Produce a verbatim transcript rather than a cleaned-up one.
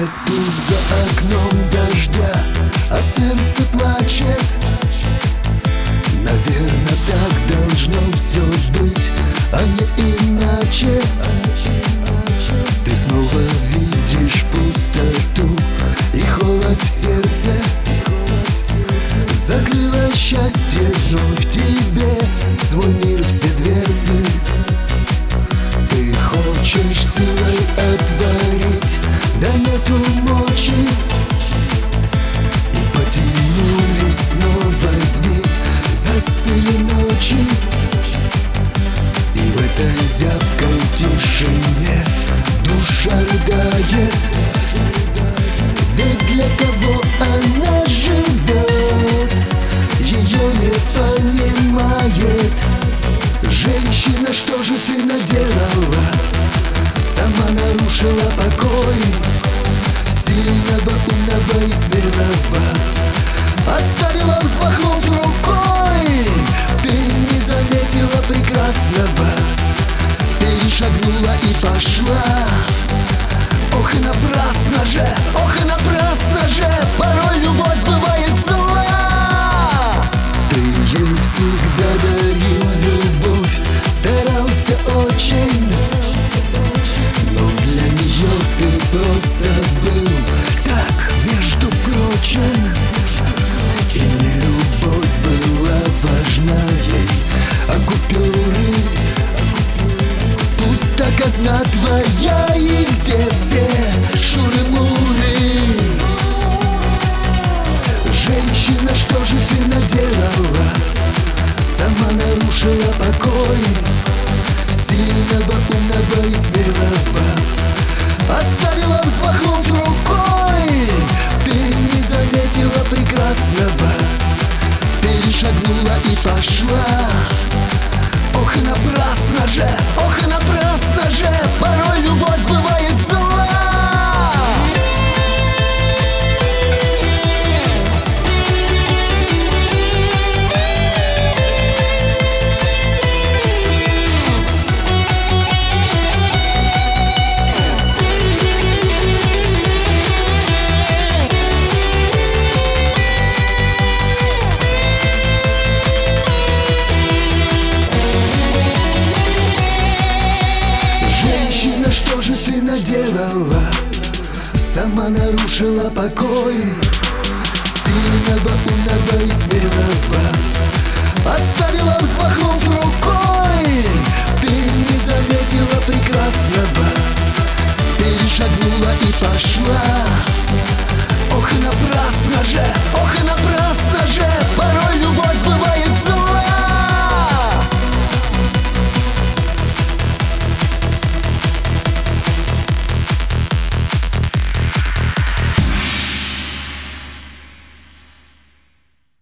Нету за окном дождя, а сердце плачет. Наверное, так должно все быть, а не иначе. Ты снова видишь пустоту и холод в сердце. Закрыла счастье вновь в тебе, свой мир, все дверцы. Ты хочешь силой отворить, да нету мочи. И потянулись снова дни, застыли ночи. И в этой зябкой тишине душа рыдает. Ведь для кого она живет, ее не понимает. Женщина, что же ты наделала? Сама нарушила покой сильного, умного и смелого. Оставила, взмахнув рукой. Ты не заметила прекрасного, перешагнула и пошла. Ох, и напрасно же, ох, и напрасно же, порой любовь бывает зла. Ты ей всегда дарил любовь, старался очень, но для нее ты просто был так, между прочим. И не любовь была важна ей, а купюры. Пуста казна твоя, и где все шуры-муры? Женщина, что же ты наделала? Сама нарушила покой сильного, умного и смелого. Оставила, взмахнув рукой. Ты не заметила прекрасного, перешагнула и пошла. Ох, и напрасно же, ох, и напрасно же, порой любовь бывает зла. Что же ты наделала? Сама нарушила покой сильного, умного и смелого. Оставила, взмахнув рукой. Ты не заметила прекрасного, перешагнула и пошла. Ох, и напрасно же,